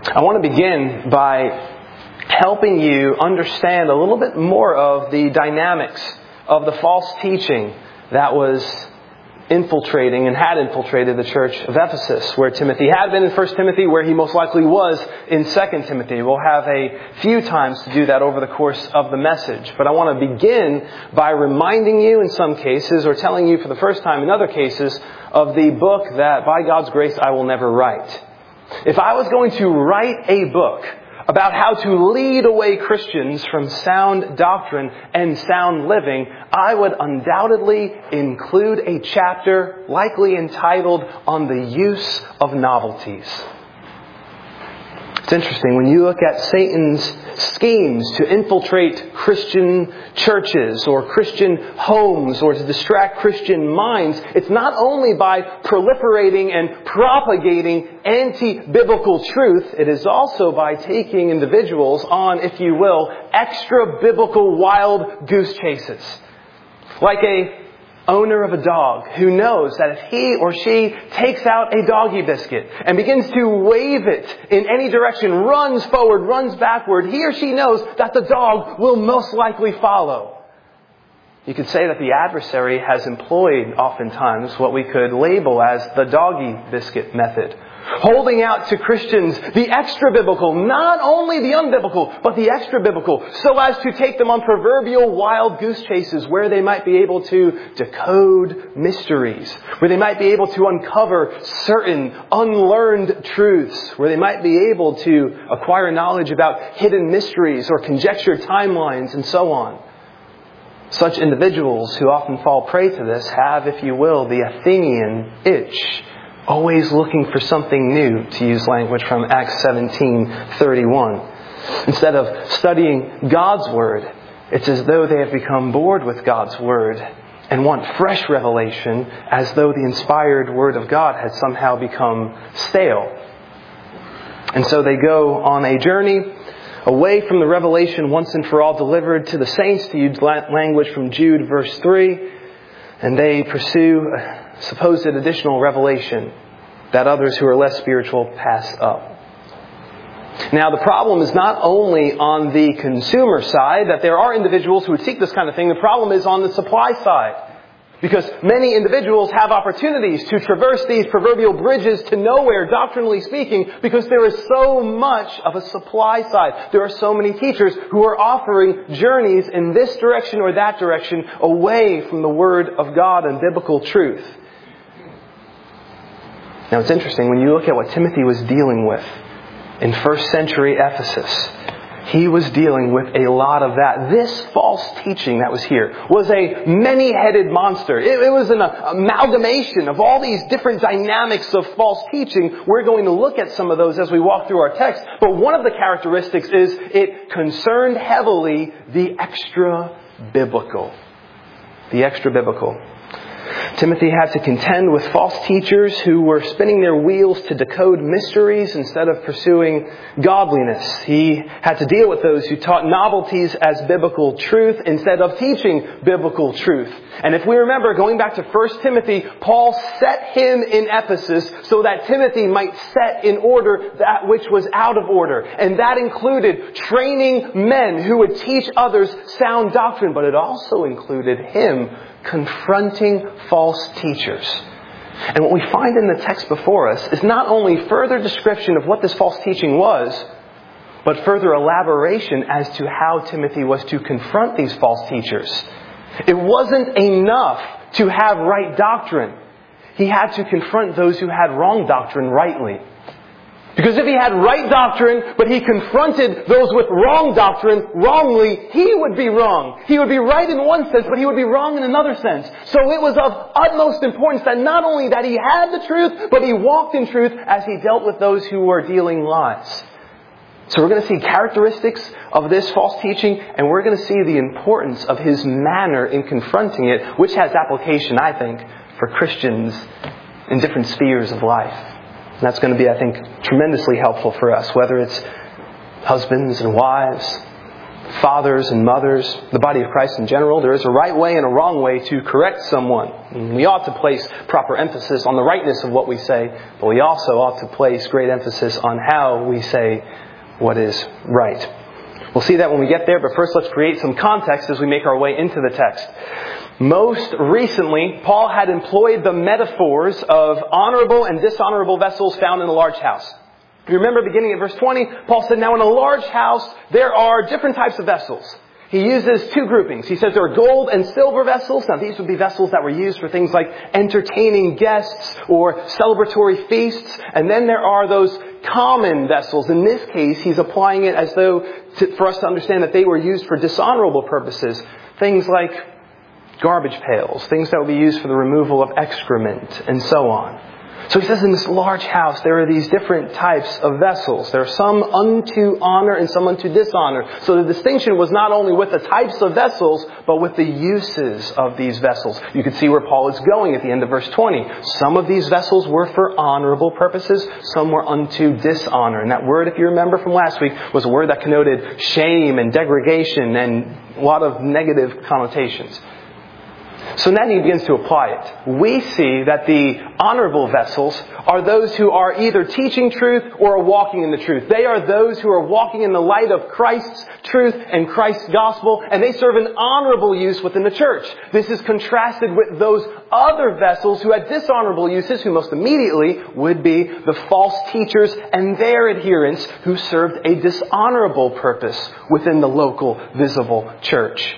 I want to begin by helping you understand a little bit more of the dynamics of the false teaching that was infiltrating and had infiltrated the church of Ephesus, where Timothy had been in 1 Timothy, where he most likely was in 2 Timothy. We'll have a few times to do that over the course of the message. But I want to begin by reminding you in some cases, or telling you for the first time in other cases, of the book that, by God's grace, I will never write. If I was going to write a book about how to lead away Christians from sound doctrine and sound living, I would undoubtedly include a chapter likely entitled On the Use of Novelties. It's interesting, when you look at Satan's schemes to infiltrate Christian churches or Christian homes or to distract Christian minds, it's not only by proliferating and propagating anti-biblical truth, it is also by taking individuals on, if you will, extra-biblical wild goose chases. Like a owner of a dog who knows that if he or she takes out a doggy biscuit and begins to wave it in any direction, runs forward, runs backward, he or she knows that the dog will most likely follow. You could say that the adversary has employed oftentimes what we could label as the doggy biscuit method. Holding out to Christians the extra-biblical, not only the unbiblical, but the extra-biblical, so as to take them on proverbial wild goose chases where they might be able to decode mysteries, where they might be able to uncover certain unlearned truths, where they might be able to acquire knowledge about hidden mysteries or conjectured timelines and so on. Such individuals who often fall prey to this have, if you will, the Athenian itch. Always looking for something new, to use language from Acts 17:31. Instead of studying God's Word, it's as though they have become bored with God's Word and want fresh revelation, as though the inspired Word of God had somehow become stale. And so they go on a journey away from the revelation once and for all delivered to the saints, to use language from Jude verse 3, and they pursue supposed additional revelation that others who are less spiritual pass up. Now, the problem is not only on the consumer side, that there are individuals who would seek this kind of thing. The problem is on the supply side. Because many individuals have opportunities to traverse these proverbial bridges to nowhere, doctrinally speaking, because there is so much of a supply side. There are so many teachers who are offering journeys in this direction or that direction away from the Word of God and biblical truth. Now, it's interesting when you look at what Timothy was dealing with in first century Ephesus. He was dealing with a lot of that. This false teaching that was here was a many-headed monster. It was an amalgamation of all these different dynamics of false teaching. We're going to look at some of those as we walk through our text. But one of the characteristics is it concerned heavily the extra-biblical. The extra-biblical. Timothy had to contend with false teachers who were spinning their wheels to decode mysteries instead of pursuing godliness. He had to deal with those who taught novelties as biblical truth instead of teaching biblical truth. And if we remember, going back to 1 Timothy, Paul set him in Ephesus so that Timothy might set in order that which was out of order. And that included training men who would teach others sound doctrine, but it also included him confronting false teachers. And what we find in the text before us is not only further description of what this false teaching was, but further elaboration as to how Timothy was to confront these false teachers. It wasn't enough to have right doctrine. He had to confront those who had wrong doctrine rightly. Because if he had right doctrine, but he confronted those with wrong doctrine wrongly, he would be wrong. He would be right in one sense, but he would be wrong in another sense. So it was of utmost importance that not only that he had the truth, but he walked in truth as he dealt with those who were dealing lies. So we're going to see characteristics of this false teaching, and we're going to see the importance of his manner in confronting it, which has application, I think, for Christians in different spheres of life. And that's going to be, I think, tremendously helpful for us, whether it's husbands and wives, fathers and mothers, the body of Christ in general, there is a right way and a wrong way to correct someone. And we ought to place proper emphasis on the rightness of what we say, but we also ought to place great emphasis on how we say what is right. We'll see that when we get there, but first let's create some context as we make our way into the text. Most recently, Paul had employed the metaphors of honorable and dishonorable vessels found in a large house. If you remember beginning at verse 20, Paul said, now in a large house, there are different types of vessels. He uses two groupings. He says there are gold and silver vessels. Now these would be vessels that were used for things like entertaining guests or celebratory feasts. And then there are those common vessels. In this case, he's applying it as though for us to understand that they were used for dishonorable purposes. Things like garbage pails, things that would be used for the removal of excrement, and so on. So he says in this large house, there are these different types of vessels. There are some unto honor and some unto dishonor. So the distinction was not only with the types of vessels, but with the uses of these vessels. You can see where Paul is going at the end of verse 20. Some of these vessels were for honorable purposes. Some were unto dishonor. And that word, if you remember from last week, was a word that connoted shame and degradation and a lot of negative connotations. So now he begins to apply it. We see that the honorable vessels are those who are either teaching truth or are walking in the truth. They are those who are walking in the light of Christ's truth and Christ's gospel, and they serve an honorable use within the church. This is contrasted with those other vessels who had dishonorable uses, who most immediately would be the false teachers and their adherents who served a dishonorable purpose within the local visible church.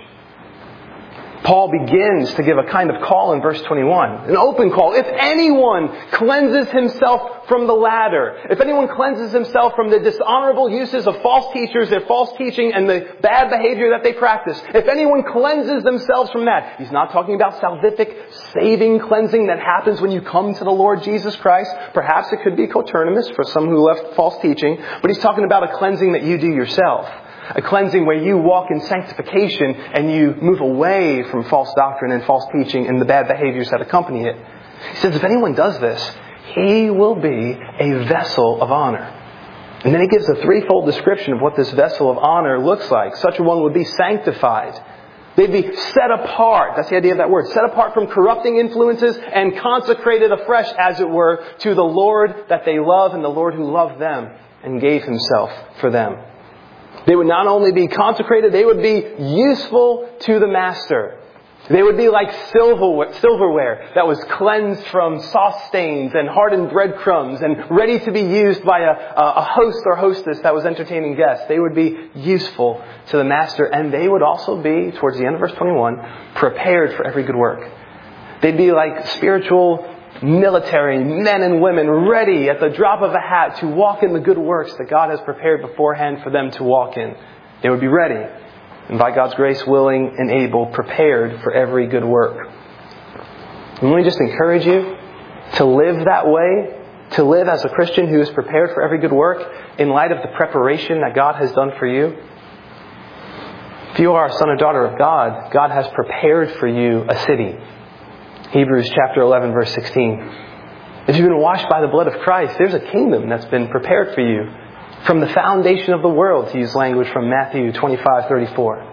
Paul begins to give a kind of call in verse 21, an open call. If anyone cleanses himself from the latter, if anyone cleanses himself from the dishonorable uses of false teachers, their false teaching, and the bad behavior that they practice, if anyone cleanses themselves from that, he's not talking about salvific, saving cleansing that happens when you come to the Lord Jesus Christ. Perhaps it could be coterminous for some who left false teaching, but he's talking about a cleansing that you do yourself. A cleansing where you walk in sanctification and you move away from false doctrine and false teaching and the bad behaviors that accompany it. He says if anyone does this, he will be a vessel of honor. And then he gives a threefold description of what this vessel of honor looks like. Such a one would be sanctified. They'd be set apart. That's the idea of that word. Set apart from corrupting influences and consecrated afresh, as it were, to the Lord that they love and the Lord who loved them and gave himself for them. They would not only be consecrated, they would be useful to the master. They would be like silverware that was cleansed from sauce stains and hardened breadcrumbs and ready to be used by a host or hostess that was entertaining guests. They would be useful to the master, and they would also be, towards the end of verse 21, prepared for every good work. They'd be like spiritual military men and women ready at the drop of a hat to walk in the good works that God has prepared beforehand for them to walk in. They would be ready, and by God's grace, willing and able, prepared for every good work. And let me just encourage you to live that way, to live as a Christian who is prepared for every good work in light of the preparation that God has done for you. If you are a son or daughter of God, God has prepared for you a city. Hebrews chapter 11, verse 16. If you've been washed by the blood of Christ, there's a kingdom that's been prepared for you from the foundation of the world, to use language from Matthew 25:34.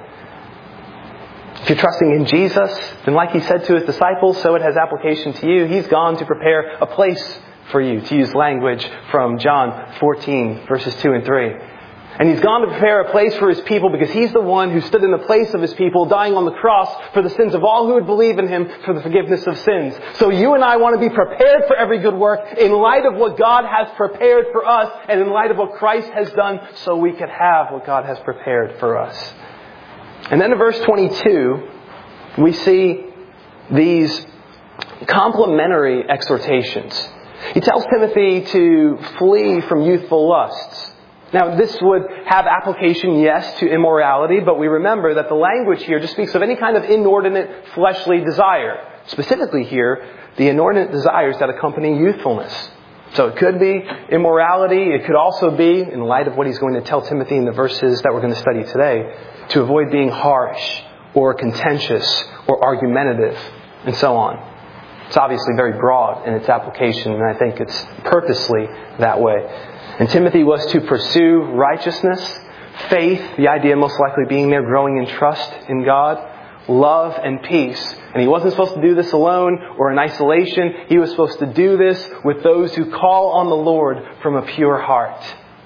If you're trusting in Jesus, then like he said to his disciples, so it has application to you. He's gone to prepare a place for you, to use language from John 14, verses 2 and 3. And he's gone to prepare a place for his people because he's the one who stood in the place of his people, dying on the cross for the sins of all who would believe in him for the forgiveness of sins. So you and I want to be prepared for every good work in light of what God has prepared for us and in light of what Christ has done so we could have what God has prepared for us. And then in verse 22, we see these complementary exhortations. He tells Timothy to flee from youthful lusts. Now, this would have application, yes, to immorality, but we remember that the language here just speaks of any kind of inordinate fleshly desire. Specifically here, the inordinate desires that accompany youthfulness. So it could be immorality. It could also be, in light of what he's going to tell Timothy in the verses that we're going to study today, to avoid being harsh or contentious or argumentative and so on. It's obviously very broad in its application, and I think it's purposely that way. And Timothy was to pursue righteousness, faith, the idea most likely being there, growing in trust in God, love and peace. And he wasn't supposed to do this alone or in isolation. He was supposed to do this with those who call on the Lord from a pure heart.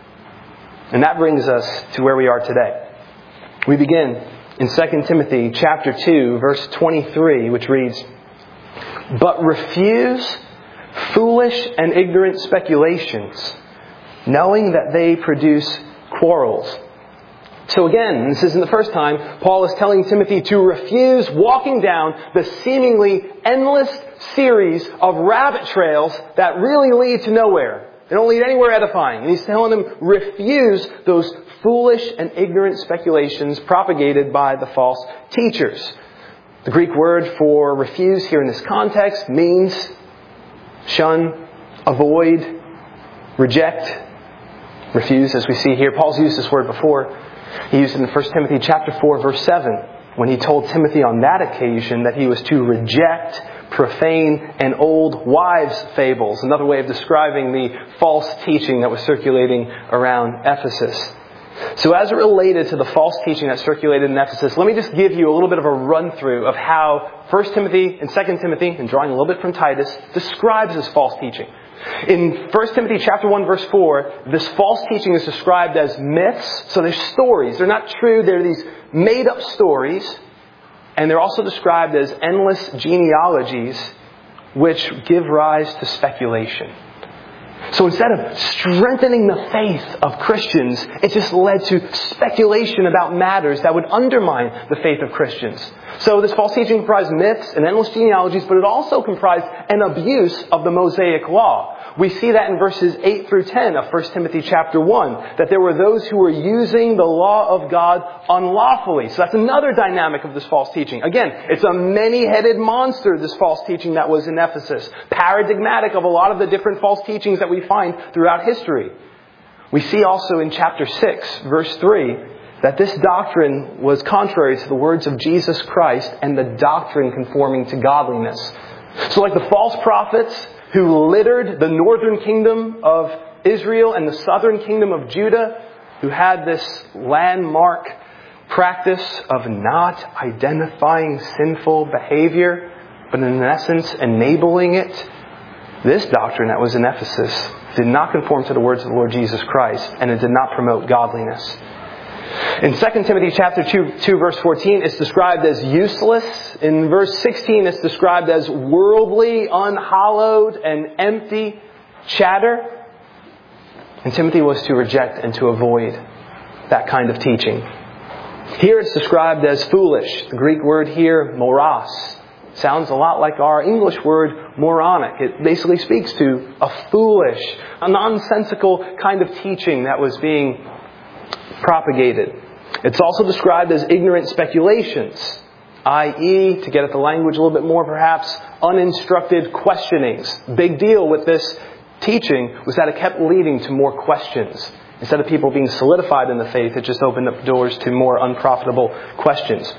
And that brings us to where we are today. We begin in 2 Timothy chapter 2, verse 23, which reads, "But refuse foolish and ignorant speculations, knowing that they produce quarrels." So again, this isn't the first time Paul is telling Timothy to refuse walking down the seemingly endless series of rabbit trails that really lead to nowhere. They don't lead anywhere edifying. And he's telling them, refuse those foolish and ignorant speculations propagated by the false teachers. The Greek word for refuse here in this context means shun, avoid, reject, refuse, as we see here. Paul's used this word before. He used it in 1 Timothy chapter 4, verse 7, when he told Timothy on that occasion that he was to reject profane and old wives' fables. Another way of describing the false teaching that was circulating around Ephesus. So as it related to the false teaching that circulated in Ephesus, let me just give you a little bit of a run-through of how 1 Timothy and 2 Timothy, and drawing a little bit from Titus, describes this false teaching. In 1 Timothy chapter 1, verse 4, this false teaching is described as myths. So they're stories. They're not true. They're these made-up stories. And they're also described as endless genealogies, which give rise to speculation. So instead of strengthening the faith of Christians, it just led to speculation about matters that would undermine the faith of Christians. So this false teaching comprised myths and endless genealogies, but it also comprised an abuse of the Mosaic Law. We see that in verses 8 through 10 of 1 Timothy chapter 1, that there were those who were using the law of God unlawfully. So that's another dynamic of this false teaching. Again, it's a many-headed monster, this false teaching that was in Ephesus. Paradigmatic of a lot of the different false teachings that we find throughout history. We see also in chapter 6, verse 3, that this doctrine was contrary to the words of Jesus Christ and the doctrine conforming to godliness. So like the false prophets who littered the northern kingdom of Israel and the southern kingdom of Judah, who had this landmark practice of not identifying sinful behavior, but in essence enabling it, this doctrine that was in Ephesus did not conform to the words of the Lord Jesus Christ, and it did not promote godliness. In 2 Timothy chapter 2, verse 14, it's described as useless. In verse 16, it's described as worldly, unhallowed, and empty chatter. And Timothy was to reject and to avoid that kind of teaching. Here it's described as foolish. The Greek word here, moros, sounds a lot like our English word moronic. It basically speaks to a foolish, a nonsensical kind of teaching that was being propagated. It's also described as ignorant speculations, i.e., to get at the language a little bit more perhaps, uninstructed questionings. Big deal with this teaching was that it kept leading to more questions. Instead of people being solidified in the faith, it just opened up doors to more unprofitable questions.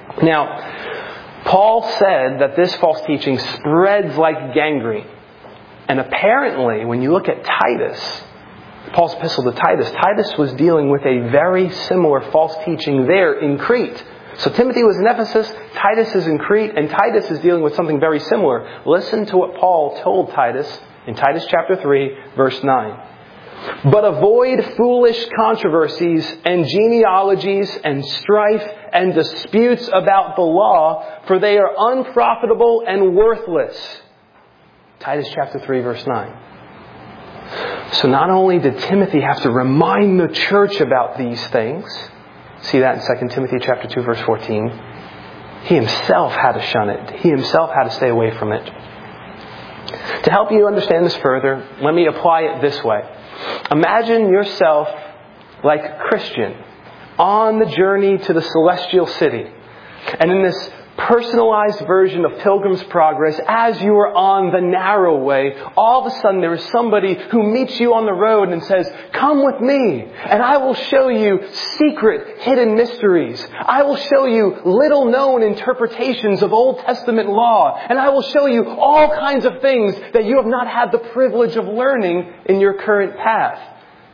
Now, Paul said that this false teaching spreads like gangrene. And apparently, when you look at Titus, Paul's epistle to Titus, Titus was dealing with a very similar false teaching there in Crete. So Timothy was in Ephesus, Titus is in Crete, and Titus is dealing with something very similar. Listen to what Paul told Titus in Titus chapter 3, verse 9. "But avoid foolish controversies and genealogies and strife and disputes about the law, for they are unprofitable and worthless." Titus chapter 3, verse 9. So not only did Timothy have to remind the church about these things, see that in 2 Timothy chapter 2, verse 14, he himself had to shun it. He himself had to stay away from it. To help you understand this further, let me apply it this way. Imagine yourself like a Christian on the journey to the celestial city. And in this personalized version of Pilgrim's Progress, as you are on the narrow way, all of a sudden there is somebody who meets you on the road and says, "Come with me, and I will show you secret hidden mysteries. I will show you little known interpretations of Old Testament law, and I will show you all kinds of things that you have not had the privilege of learning in your current path."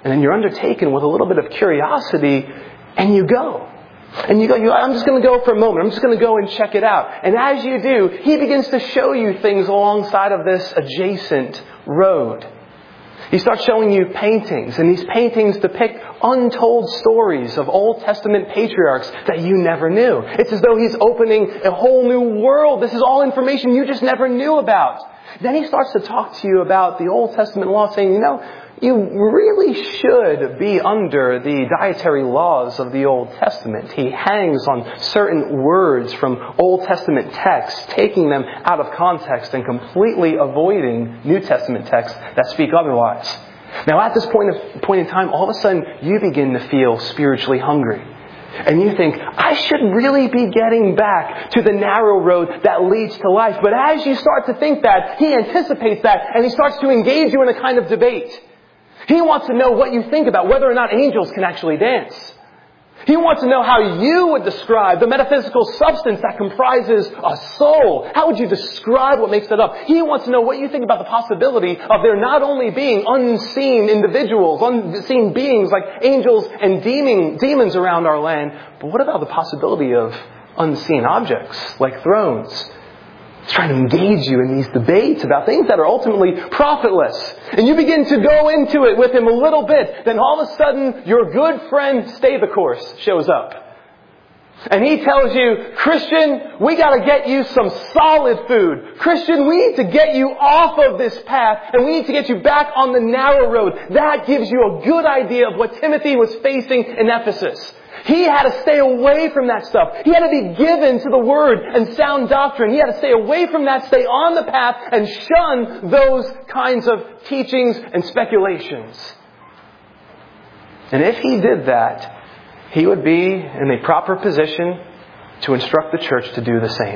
And then you're undertaken with a little bit of curiosity, and you go. And you go, I'm just going to go for a moment. I'm just going to go and check it out. And as you do, he begins to show you things alongside of this adjacent road. He starts showing you paintings, and these paintings depict untold stories of Old Testament patriarchs that you never knew. It's as though he's opening a whole new world. This is all information you just never knew about. Then he starts to talk to you about the Old Testament law, saying, you really should be under the dietary laws of the Old Testament. He hangs on certain words from Old Testament texts, taking them out of context and completely avoiding New Testament texts that speak otherwise. Now at this point in time, all of a sudden you begin to feel spiritually hungry. And you think, I should really be getting back to the narrow road that leads to life. But as you start to think that, he anticipates that, and he starts to engage you in a kind of debate. He wants to know what you think about whether or not angels can actually dance. He wants to know how you would describe the metaphysical substance that comprises a soul. How would you describe what makes it up? He wants to know what you think about the possibility of there not only being unseen individuals, unseen beings like angels and demons around our land, but what about the possibility of unseen objects like thrones? He's trying to engage you in these debates about things that are ultimately profitless. And you begin to go into it with him a little bit. Then all of a sudden, your good friend Stay the Course shows up. And he tells you, Christian, we got to get you some solid food. Christian, we need to get you off of this path. And we need to get you back on the narrow road. That gives you a good idea of what Timothy was facing in Ephesus. He had to stay away from that stuff. He had to be given to the Word and sound doctrine. He had to stay away from that, stay on the path, and shun those kinds of teachings and speculations. And if he did that, he would be in a proper position to instruct the church to do the same.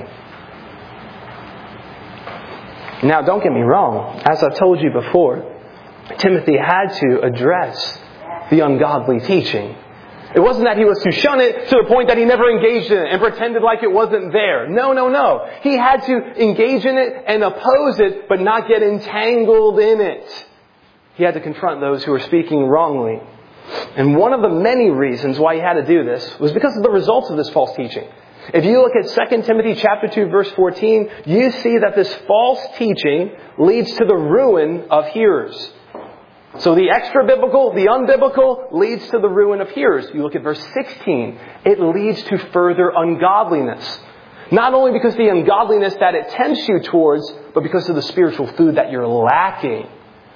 Now, don't get me wrong. As I've told you before, Timothy had to address the ungodly teaching. It wasn't that he was to shun it to the point that he never engaged in it and pretended like it wasn't there. No. He had to engage in it and oppose it, but not get entangled in it. He had to confront those who were speaking wrongly. And one of the many reasons why he had to do this was because of the results of this false teaching. If you look at 2 Timothy chapter 2, verse 14, you see that this false teaching leads to the ruin of hearers. So the extra-biblical, the unbiblical, leads to the ruin of hearers. You look at verse 16. It leads to further ungodliness. Not only because of the ungodliness that it tempts you towards, but because of the spiritual food that you're lacking.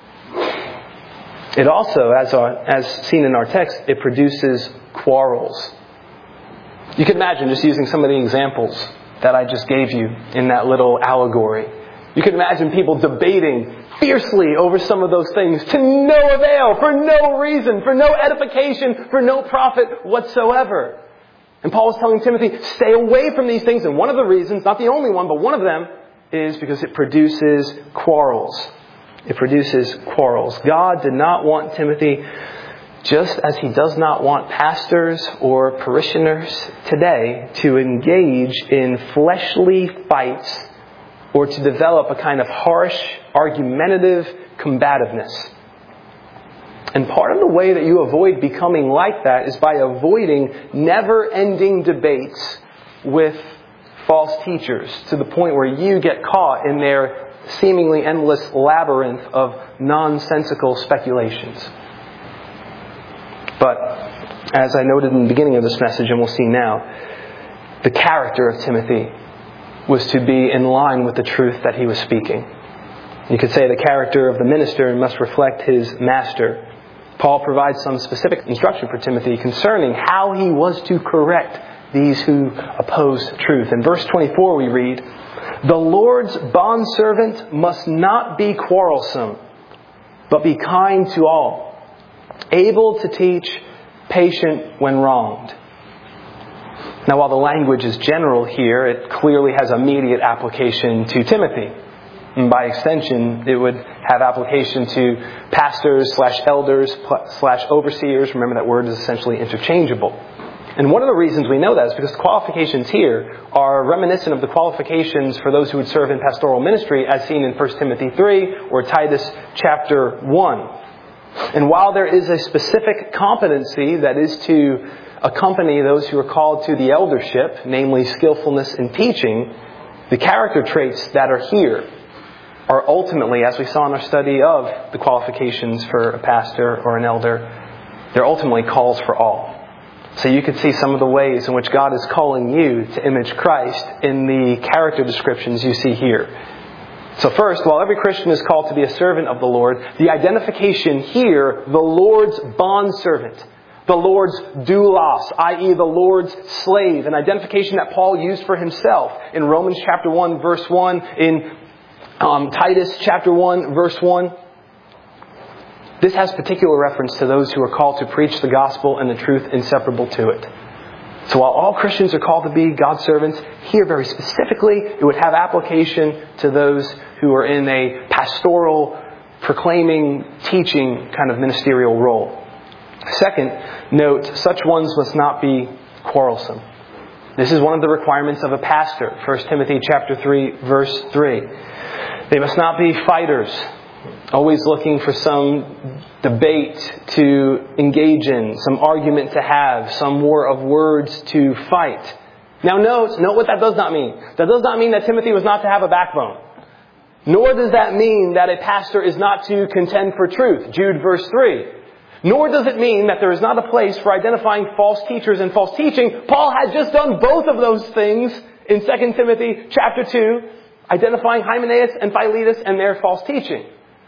It also, as seen in our text, it produces quarrels. You can imagine just using some of the examples that I just gave you in that little allegory. You can imagine people debating fiercely over some of those things to no avail, for no reason, for no edification, for no profit whatsoever. And Paul is telling Timothy, stay away from these things. And one of the reasons, not the only one, but one of them, is because it produces quarrels. It produces quarrels. God did not want Timothy, just as he does not want pastors or parishioners today to engage in fleshly fights or to develop a kind of harsh, argumentative combativeness. And part of the way that you avoid becoming like that is by avoiding never-ending debates with false teachers to the point where you get caught in their seemingly endless labyrinth of nonsensical speculations. But, as I noted in the beginning of this message, and we'll see now, the character of Timothy was to be in line with the truth that he was speaking. You could say the character of the minister must reflect his master. Paul provides some specific instruction for Timothy concerning how he was to correct these who oppose truth. In verse 24 we read, "The Lord's bondservant must not be quarrelsome, but be kind to all, able to teach, patient when wronged." Now, while the language is general here, it clearly has immediate application to Timothy. And by extension, it would have application to pastors / elders / overseers. Remember, that word is essentially interchangeable. And one of the reasons we know that is because the qualifications here are reminiscent of the qualifications for those who would serve in pastoral ministry as seen in 1 Timothy 3 or Titus chapter 1. And while there is a specific competency that is to accompany those who are called to the eldership, namely skillfulness in teaching, the character traits that are here are ultimately, as we saw in our study of the qualifications for a pastor or an elder, they're ultimately calls for all. So you could see some of the ways in which God is calling you to image Christ in the character descriptions you see here. So first, while every Christian is called to be a servant of the Lord, the identification here, the Lord's bondservant, the Lord's doulos, i.e. the Lord's slave, an identification that Paul used for himself in Romans chapter 1 verse 1, in Titus chapter 1 verse 1. This has particular reference to those who are called to preach the gospel and the truth inseparable to it. So while all Christians are called to be God's servants, here very specifically, it would have application to those who are in a pastoral, proclaiming, teaching kind of ministerial role. Second, note, such ones must not be quarrelsome. This is one of the requirements of a pastor. 1 Timothy chapter 3, verse 3. They must not be fighters, always looking for some debate to engage in, some argument to have, some war of words to fight. Now note what that does not mean. That does not mean that Timothy was not to have a backbone. Nor does that mean that a pastor is not to contend for truth. Jude verse 3. Nor does it mean that there is not a place for identifying false teachers and false teaching. Paul had just done both of those things in 2 Timothy chapter 2, identifying Hymenaeus and Philetus and their false teaching.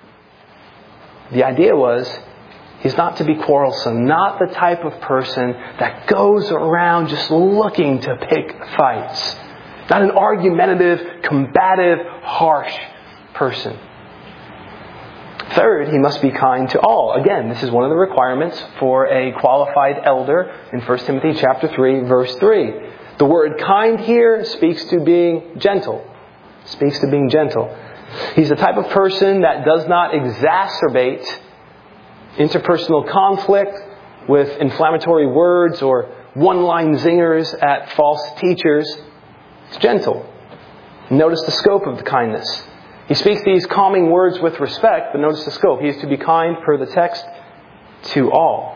The idea was, he's not to be quarrelsome, not the type of person that goes around just looking to pick fights. Not an argumentative, combative, harsh person. Third, he must be kind to all. Again, this is one of the requirements for a qualified elder in 1 Timothy chapter 3, verse 3. The word kind here speaks to being gentle. Speaks to being gentle. He's the type of person that does not exacerbate interpersonal conflict with inflammatory words or one-line zingers at false teachers. He's gentle. Notice the scope of the kindness. He speaks these calming words with respect, but notice the scope. He is to be kind, per the text, to all.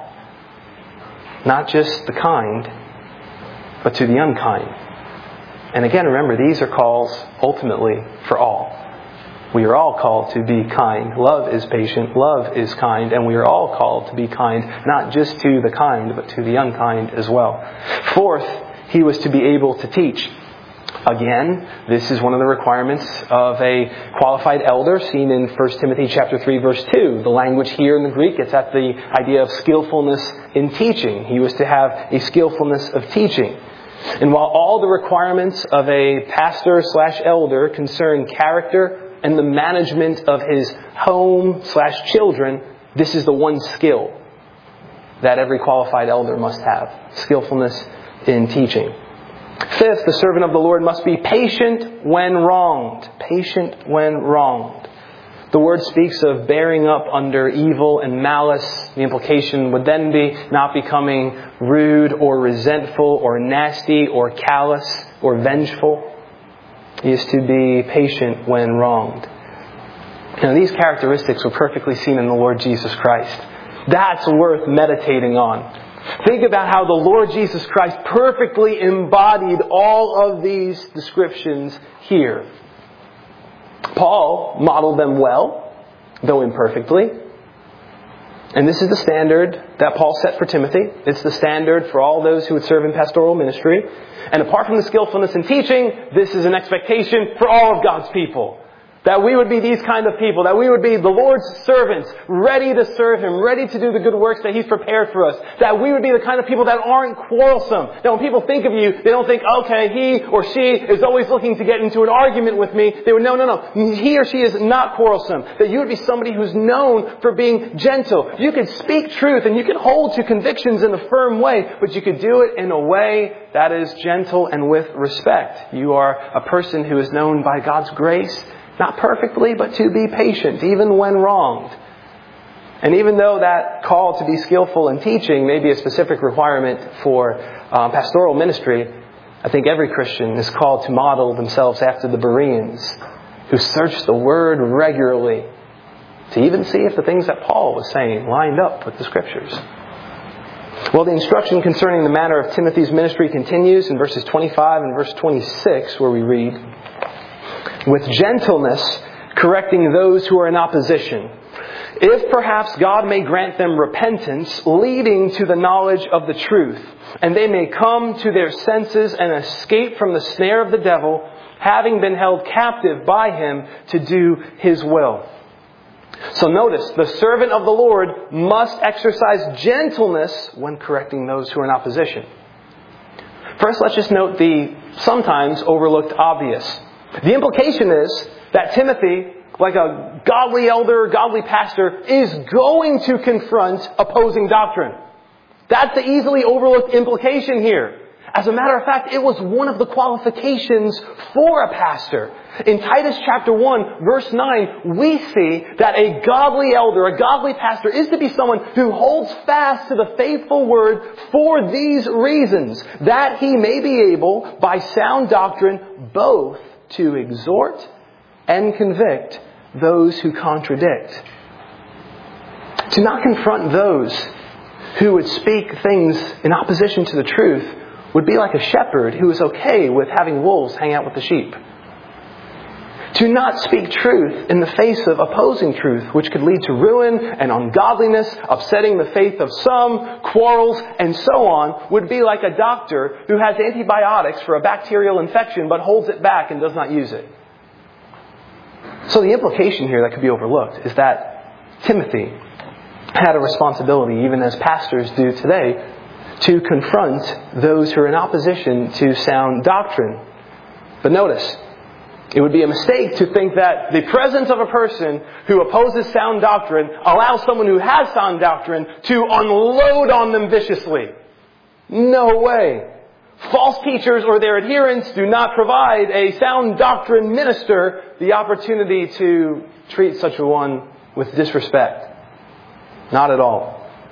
Not just the kind, but to the unkind. And again, remember, these are calls ultimately for all. We are all called to be kind. Love is patient. Love is kind. And we are all called to be kind, not just to the kind, but to the unkind as well. Fourth, he was to be able to teach. Again, this is one of the requirements of a qualified elder seen in 1 Timothy chapter 3, verse 2. The language here in the Greek gets at the idea of skillfulness in teaching. He was to have a skillfulness of teaching. And while all the requirements of a pastor/elder concern character and the management of his home/children, this is the one skill that every qualified elder must have. Skillfulness in teaching. Fifth, the servant of the Lord must be patient when wronged. Patient when wronged. The word speaks of bearing up under evil and malice. The implication would then be not becoming rude or resentful or nasty or callous or vengeful. He is to be patient when wronged. Now, these characteristics were perfectly seen in the Lord Jesus Christ. That's worth meditating on. Think about how the Lord Jesus Christ perfectly embodied all of these descriptions here. Paul modeled them well, though imperfectly. And this is the standard that Paul set for Timothy. It's the standard for all those who would serve in pastoral ministry. And apart from the skillfulness in teaching, this is an expectation for all of God's people. That we would be these kind of people. That we would be the Lord's servants, ready to serve Him, ready to do the good works that He's prepared for us. That we would be the kind of people that aren't quarrelsome. That when people think of you, they don't think, okay, he or she is always looking to get into an argument with me. They would, no. He or she is not quarrelsome. That you would be somebody who's known for being gentle. You could speak truth and you could hold to convictions in a firm way, but you could do it in a way that is gentle and with respect. You are a person who is known by God's grace, not perfectly, but to be patient, even when wronged. And even though that call to be skillful in teaching may be a specific requirement for pastoral ministry, I think every Christian is called to model themselves after the Bereans, who searched the Word regularly to even see if the things that Paul was saying lined up with the Scriptures. Well, the instruction concerning the manner of Timothy's ministry continues in verses 25 and verse 26, where we read, "With gentleness, correcting those who are in opposition, if perhaps God may grant them repentance, leading to the knowledge of the truth, and they may come to their senses and escape from the snare of the devil, having been held captive by him to do his will." So notice, the servant of the Lord must exercise gentleness when correcting those who are in opposition. First, let's just note the sometimes overlooked obvious. The implication is that Timothy, like a godly elder, godly pastor, is going to confront opposing doctrine. That's the easily overlooked implication here. As a matter of fact, it was one of the qualifications for a pastor. In Titus chapter 1, verse 9, we see that a godly elder, a godly pastor, is to be someone who holds fast to the faithful word for these reasons, that he may be able, by sound doctrine, both to exhort and convict those who contradict. To not confront those who would speak things in opposition to the truth would be like a shepherd who is okay with having wolves hang out with the sheep. To not speak truth in the face of opposing truth, which could lead to ruin and ungodliness, upsetting the faith of some, quarrels, and so on, would be like a doctor who has antibiotics for a bacterial infection but holds it back and does not use it. So the implication here that could be overlooked is that Timothy had a responsibility, even as pastors do today, to confront those who are in opposition to sound doctrine. But notice, it would be a mistake to think that the presence of a person who opposes sound doctrine allows someone who has sound doctrine to unload on them viciously. No way. False teachers or their adherents do not provide a sound doctrine minister the opportunity to treat such a one with disrespect. Not at all.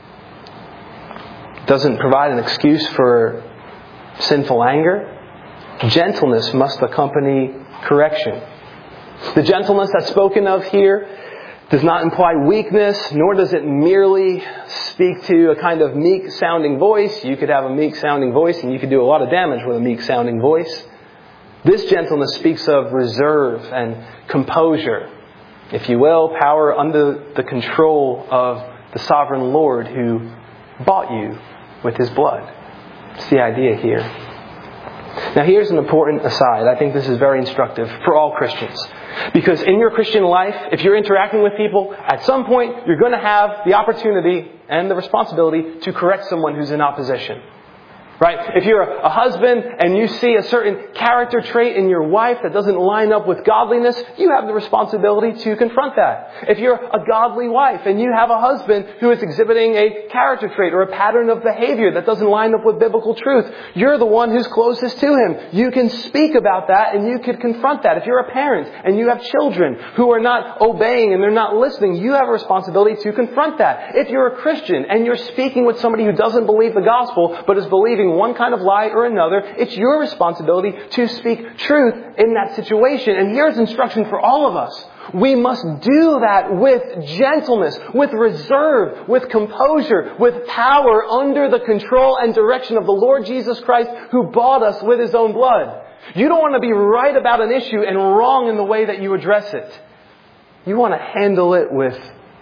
Doesn't provide an excuse for sinful anger. Gentleness must accompany correction. The gentleness that's spoken of here does not imply weakness, nor does it merely speak to a kind of meek-sounding voice. You could have a meek-sounding voice and you could do a lot of damage with a meek-sounding voice. This gentleness speaks of reserve and composure, if you will, power under the control of the sovereign Lord who bought you with His blood. It's the idea here. Now here's an important aside. I think this is very instructive for all Christians. Because in your Christian life, if you're interacting with people, at some point you're going to have the opportunity and the responsibility to correct someone who's in opposition. Right? If you're a husband and you see a certain character trait in your wife that doesn't line up with godliness, you have the responsibility to confront that. If you're a godly wife and you have a husband who is exhibiting a character trait or a pattern of behavior that doesn't line up with biblical truth, you're the one who's closest to him. You can speak about that and you can confront that. If you're a parent and you have children who are not obeying and they're not listening, you have a responsibility to confront that. If you're a Christian and you're speaking with somebody who doesn't believe the gospel but is believing one kind of lie or another, it's your responsibility to speak truth in that situation. And here's instruction for all of us. We must do that with gentleness, with reserve, with composure, with power under the control and direction of the Lord Jesus Christ who bought us with His own blood. You don't want to be right about an issue and wrong in the way that you address it. You want to handle it with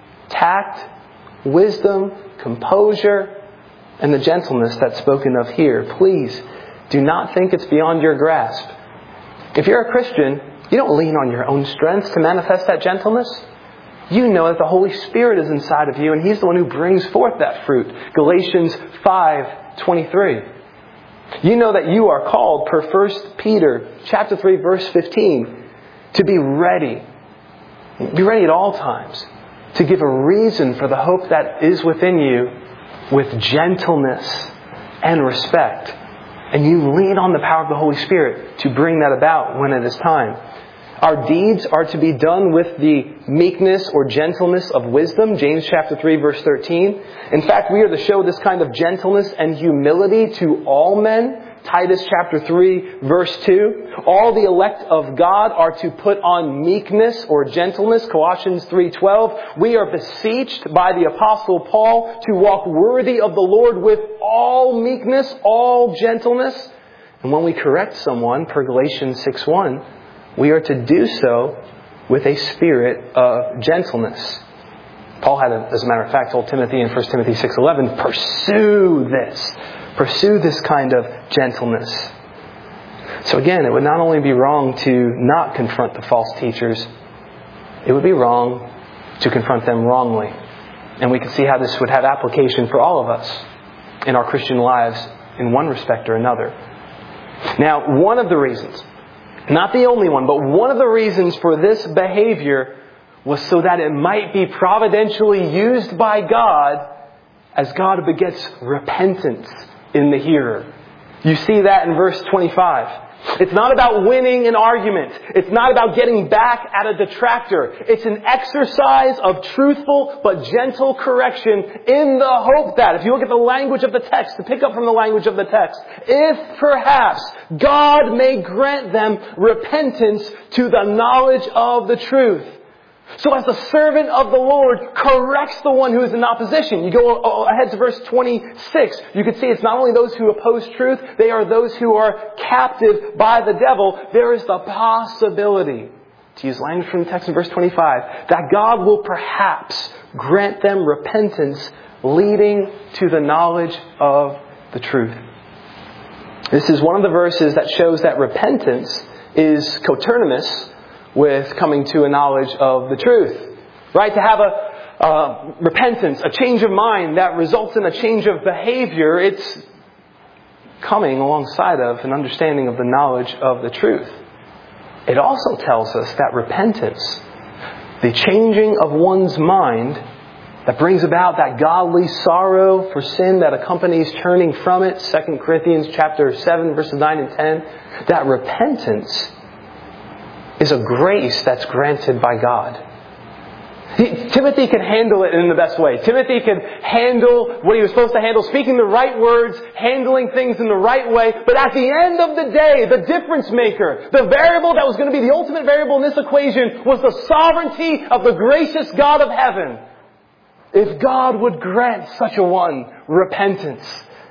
tact, wisdom, composure, and the gentleness that's spoken of here. Please do not think it's beyond your grasp. If you're a Christian, you don't lean on your own strength to manifest that gentleness. You know that the Holy Spirit is inside of you and He's the one who brings forth that fruit. Galatians 5:23. You know that you are called, per 1 Peter chapter 3, verse 15, to be ready. Be ready at all times to give a reason for the hope that is within you with gentleness and respect. And you lean on the power of the Holy Spirit to bring that about when it is time. Our deeds are to be done with the meekness or gentleness of wisdom. James chapter 3, verse 13. In fact, we are to show this kind of gentleness and humility to all men, Titus chapter 3, verse 2. All the elect of God are to put on meekness or gentleness, Colossians 3:12. We are beseeched by the Apostle Paul to walk worthy of the Lord with all meekness, all gentleness. And when we correct someone, per Galatians 6:1, we are to do so with a spirit of gentleness. Paul had, as a matter of fact, told Timothy in 1 Timothy 6:11, pursue this kind of gentleness. So again, it would not only be wrong to not confront the false teachers, it would be wrong to confront them wrongly. And we can see how this would have application for all of us in our Christian lives in one respect or another. Now, one of the reasons, not the only one, but one of the reasons for this behavior was so that it might be providentially used by God as God begets repentance in the hearer. You see that in verse 25. It's not about winning an argument. It's not about getting back at a detractor. It's an exercise of truthful but gentle correction in the hope that, if you look at the language of the text, to pick up from the language of the text, if perhaps God may grant them repentance to the knowledge of the truth. So as the servant of the Lord corrects the one who is in opposition. You go ahead to verse 26. You can see it's not only those who oppose truth, they are those who are captive by the devil. There is the possibility, to use language from the text in verse 25, that God will perhaps grant them repentance leading to the knowledge of the truth. This is one of the verses that shows that repentance is coterminous with coming to a knowledge of the truth. Right? To have a repentance, a change of mind that results in a change of behavior, it's coming alongside of an understanding of the knowledge of the truth. It also tells us that repentance, the changing of one's mind that brings about that godly sorrow for sin that accompanies turning from it, 2 Corinthians chapter 7, verses 9 and 10, that repentance is a grace that's granted by God. Timothy could handle it in the best way. Timothy could handle what he was supposed to handle, speaking the right words, handling things in the right way. But at the end of the day, the difference maker, the variable that was going to be the ultimate variable in this equation was the sovereignty of the gracious God of heaven. If God would grant such a one repentance.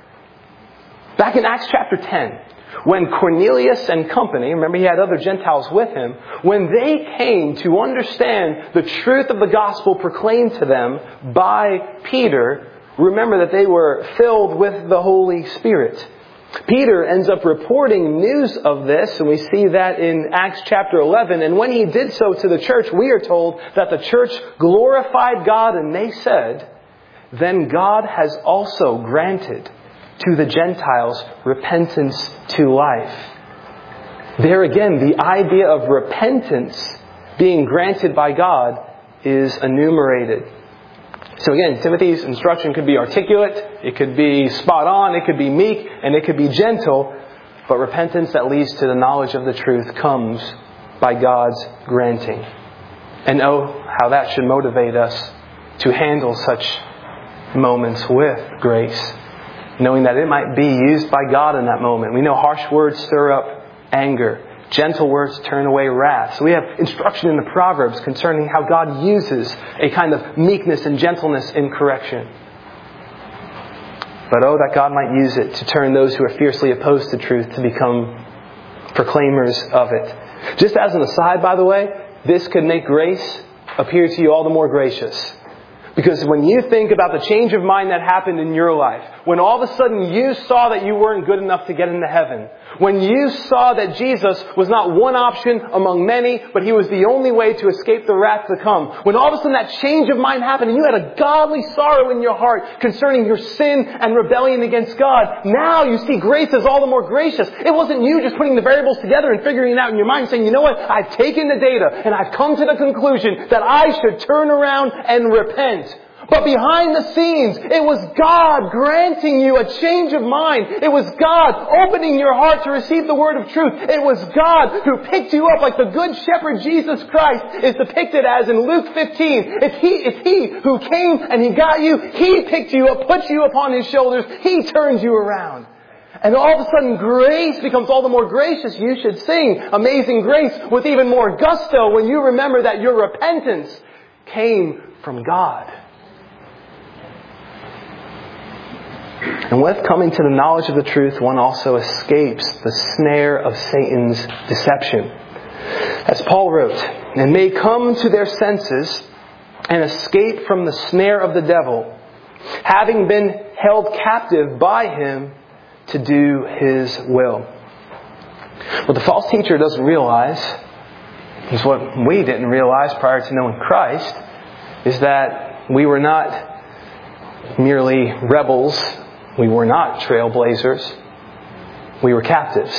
Back in Acts chapter 10, when Cornelius and company, remember he had other Gentiles with him, when they came to understand the truth of the gospel proclaimed to them by Peter, remember that they were filled with the Holy Spirit. Peter ends up reporting news of this, and we see that in Acts chapter 11. And when he did so to the church, we are told that the church glorified God, and they said, "Then God has also granted to the Gentiles repentance to life." There again, the idea of repentance being granted by God is enumerated. So again, Timothy's instruction could be articulate, it could be spot on, it could be meek, and it could be gentle. But repentance that leads to the knowledge of the truth comes by God's granting. And oh, how that should motivate us to handle such moments with grace, knowing that it might be used by God in that moment. We know harsh words stir up anger. Gentle words turn away wrath. So we have instruction in the Proverbs concerning how God uses a kind of meekness and gentleness in correction. But oh, that God might use it to turn those who are fiercely opposed to truth to become proclaimers of it. Just as an aside, by the way, this could make grace appear to you all the more gracious. Because when you think about the change of mind that happened in your life, when all of a sudden you saw that you weren't good enough to get into heaven, when you saw that Jesus was not one option among many, but He was the only way to escape the wrath to come, when all of a sudden that change of mind happened and you had a godly sorrow in your heart concerning your sin and rebellion against God, now you see grace as all the more gracious. It wasn't you just putting the variables together and figuring it out in your mind and saying, you know what, I've taken the data and I've come to the conclusion that I should turn around and repent. But behind the scenes, it was God granting you a change of mind. It was God opening your heart to receive the word of truth. It was God who picked you up like the good shepherd Jesus Christ is depicted as in Luke 15. It's He who came and He got you. He picked you up, put you upon His shoulders. He turns you around. And all of a sudden, grace becomes all the more gracious. You should sing Amazing Grace with even more gusto when you remember that your repentance came from God. And with coming to the knowledge of the truth, one also escapes the snare of Satan's deception. As Paul wrote, and may come to their senses and escape from the snare of the devil, having been held captive by him to do his will. What the false teacher doesn't realize, is what we didn't realize prior to knowing Christ, is that we were not merely rebels. We were not trailblazers. We were captives.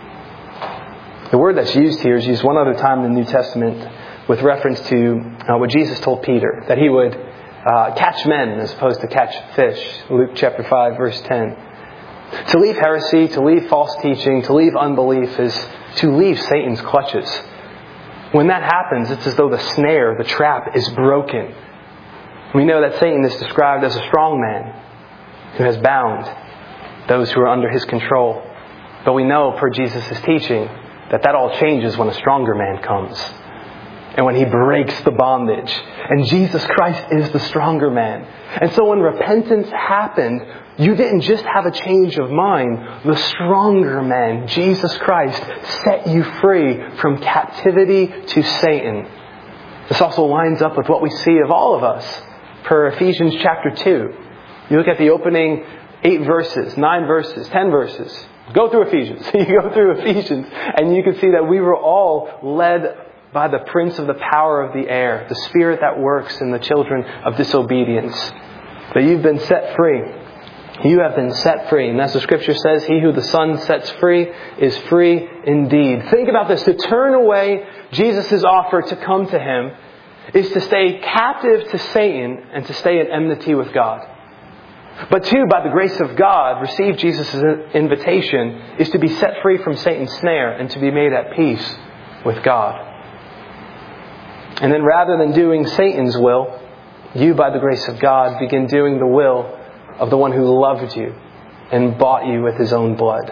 The word that's used here is used one other time in the New Testament with reference to what Jesus told Peter, that he would catch men as opposed to catch fish. Luke chapter 5, verse 10. To leave heresy, to leave false teaching, to leave unbelief is to leave Satan's clutches. When that happens, it's as though the snare, the trap, is broken. We know that Satan is described as a strong man who has bound those who are under his control. But we know, per Jesus' teaching, that all changes when a stronger man comes. And when he breaks the bondage. And Jesus Christ is the stronger man. And so when repentance happened, you didn't just have a change of mind. The stronger man, Jesus Christ, set you free from captivity to Satan. This also lines up with what we see of all of us, per Ephesians chapter 2. You look at the opening 8 verses, 9 verses, 10 verses. Go through Ephesians. You go through Ephesians and you can see that we were all led by the prince of the power of the air, the spirit that works in the children of disobedience. But you've been set free. You have been set free. And as the scripture says, he who the Son sets free is free indeed. Think about this. To turn away Jesus' offer to come to him is to stay captive to Satan and to stay in enmity with God. But two, by the grace of God, receive Jesus' invitation is to be set free from Satan's snare and to be made at peace with God. And then rather than doing Satan's will, you, by the grace of God, begin doing the will of the one who loved you and bought you with his own blood.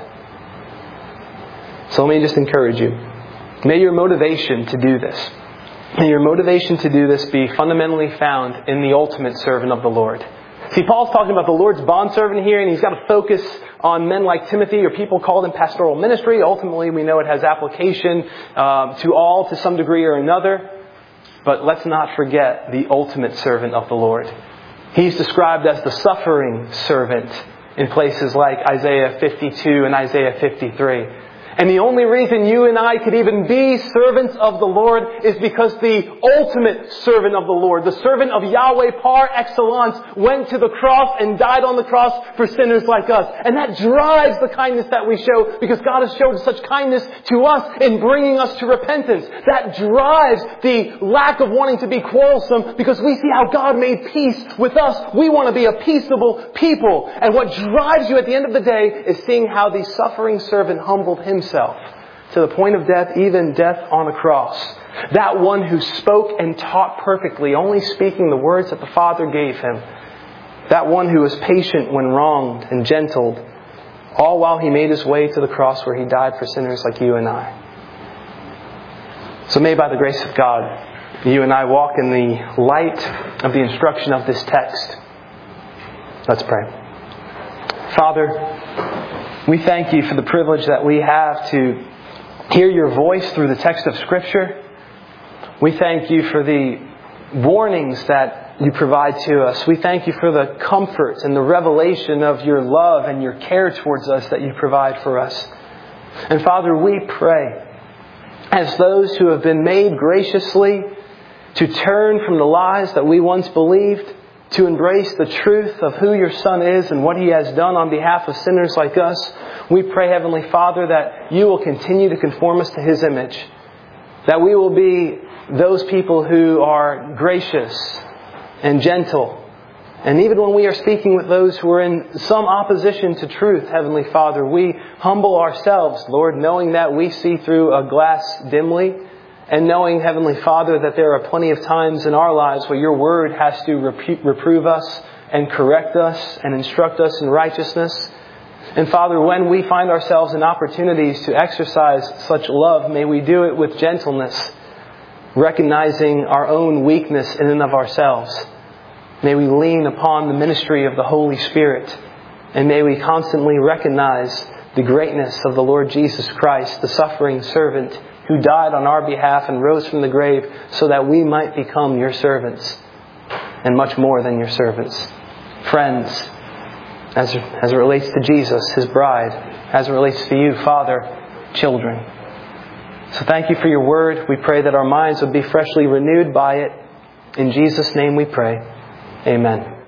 So let me just encourage you. May your motivation to do this, may your motivation to do this be fundamentally found in the ultimate servant of the Lord. See, Paul's talking about the Lord's bondservant here, and he's got to focus on men like Timothy or people called in pastoral ministry. Ultimately, we know it has application to all to some degree or another. But let's not forget the ultimate servant of the Lord. He's described as the suffering servant in places like Isaiah 52 and Isaiah 53. And the only reason you and I could even be servants of the Lord is because the ultimate servant of the Lord, the servant of Yahweh par excellence, went to the cross and died on the cross for sinners like us. And that drives the kindness that we show because God has shown such kindness to us in bringing us to repentance. That drives the lack of wanting to be quarrelsome because we see how God made peace with us. We want to be a peaceable people. And what drives you at the end of the day is seeing how the suffering servant humbled himself to the point of death, even death on a cross. That one who spoke and taught perfectly, only speaking the words that the Father gave him. That one who was patient when wronged and gentled, all while he made his way to the cross where he died for sinners like you and I. So may by the grace of God, you and I walk in the light of the instruction of this text. Let's pray. Father, we thank you for the privilege that we have to hear your voice through the text of Scripture. We thank you for the warnings that you provide to us. We thank you for the comfort and the revelation of your love and your care towards us that you provide for us. And Father, we pray as those who have been made graciously to turn from the lies that we once believed, to embrace the truth of who your Son is and what he has done on behalf of sinners like us. We pray, Heavenly Father, that you will continue to conform us to his image. That we will be those people who are gracious and gentle. And even when we are speaking with those who are in some opposition to truth, Heavenly Father, we humble ourselves, Lord, knowing that we see through a glass dimly. And knowing, Heavenly Father, that there are plenty of times in our lives where your word has to reprove us and correct us and instruct us in righteousness. And Father, when we find ourselves in opportunities to exercise such love, may we do it with gentleness, recognizing our own weakness in and of ourselves. May we lean upon the ministry of the Holy Spirit, and may we constantly recognize the greatness of the Lord Jesus Christ, the suffering servant who died on our behalf and rose from the grave so that we might become your servants, and much more than your servants. Friends, as it relates to Jesus, His bride, as it relates to you, Father, children. So thank you for your word. We pray that our minds would be freshly renewed by it. In Jesus' name we pray. Amen.